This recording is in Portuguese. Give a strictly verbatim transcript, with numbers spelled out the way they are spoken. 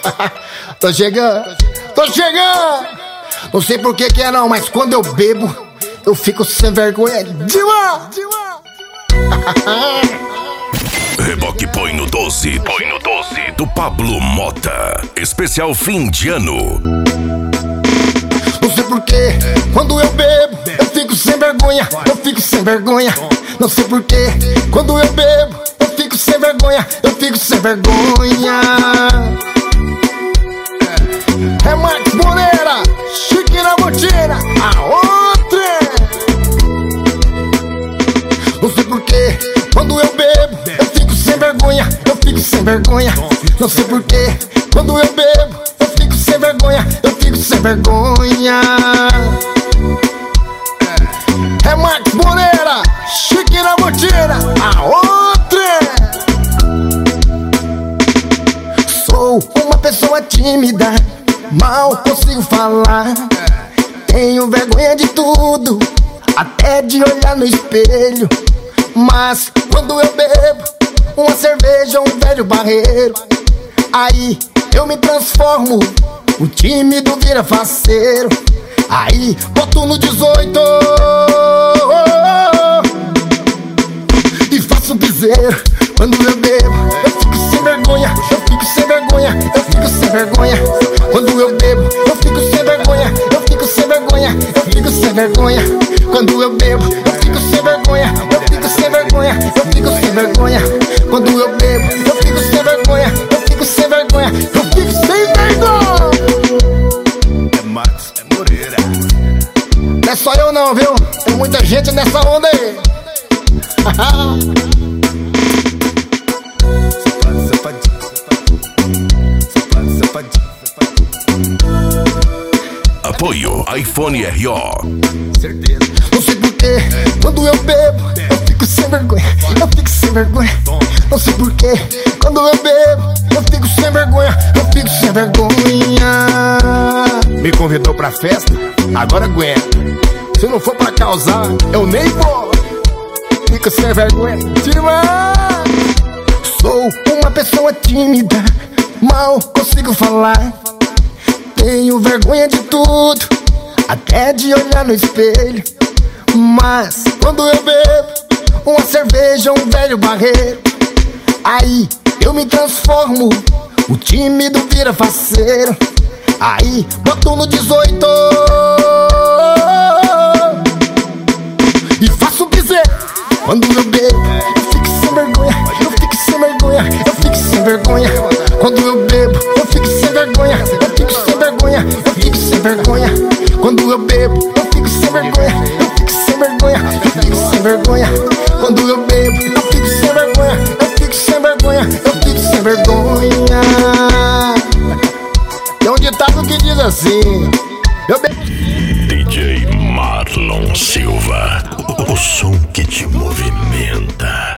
Tô chegando, tô chegando. Não sei por que que é não, mas quando eu bebo, eu fico sem vergonha demais. Reboque põe no doze, põe no doze do Pablo Motta. Especial fim de ano. Não sei por que quando eu bebo, eu fico sem vergonha, eu fico sem vergonha. Não sei por que quando eu bebo, eu fico sem vergonha, eu fico sem vergonha. É Max Moreira, Chique na botina, a outra. Não sei por que quando eu bebo, eu fico sem vergonha, eu fico sem vergonha. Não sei por que quando eu bebo, eu fico sem vergonha, eu fico sem vergonha. É Max Moreira, Chique na botina, a outra. Sou uma pessoa tímida, mal consigo falar. Tenho vergonha de tudo, até de olhar no espelho. Mas quando eu bebo uma cerveja ou um velho barreiro, aí eu me transformo, o tímido vira faceiro. Aí boto no dezoito e faço um piseiro. Quando eu bebo, eu fico sem vergonha, eu fico sem vergonha, eu fico sem vergonha. Quando eu bebo, eu fico sem vergonha, eu fico sem vergonha, eu fico sem vergonha. Quando eu bebo, eu fico sem vergonha, eu fico sem vergonha, eu fico sem vergonha. Quando eu bebo, eu fico sem vergonha, eu fico sem vergonha, eu fico sem vergonha. É Max Moreira. Não é só eu não, viu? Tem muita gente nessa onda aí. Apoio iPhone R O. Certeza. Não sei por que quando eu bebo, eu fico sem vergonha, eu fico sem vergonha. Não sei por que quando eu bebo, eu fico sem vergonha, eu fico sem vergonha. Me convidou pra festa? Agora aguenta. Se não for pra causar, eu nem vou. Fico sem vergonha demais. Sou uma pessoa tímida, mal consigo falar. Tenho vergonha de tudo, até de olhar no espelho. Mas quando eu bebo uma cerveja ou um velho barreiro, aí eu me transformo, o tímido vira faceiro. Aí boto no dezoito e faço um piseiro. Quando eu bebo, eu fico sem vergonha, eu fico sem vergonha, eu fico sem vergonha. Quando eu bebo, eu fico sem vergonha, eu fico sem vergonha, eu fico sem vergonha. Quando eu bebo, eu fico sem vergonha, eu fico sem vergonha, eu fico sem vergonha. Quando eu bebo, eu fico sem vergonha, eu fico sem vergonha, eu fico sem vergonha. Tem um ditado que diz assim: eu bebo. D J Marlon Silva, o som que te movimenta.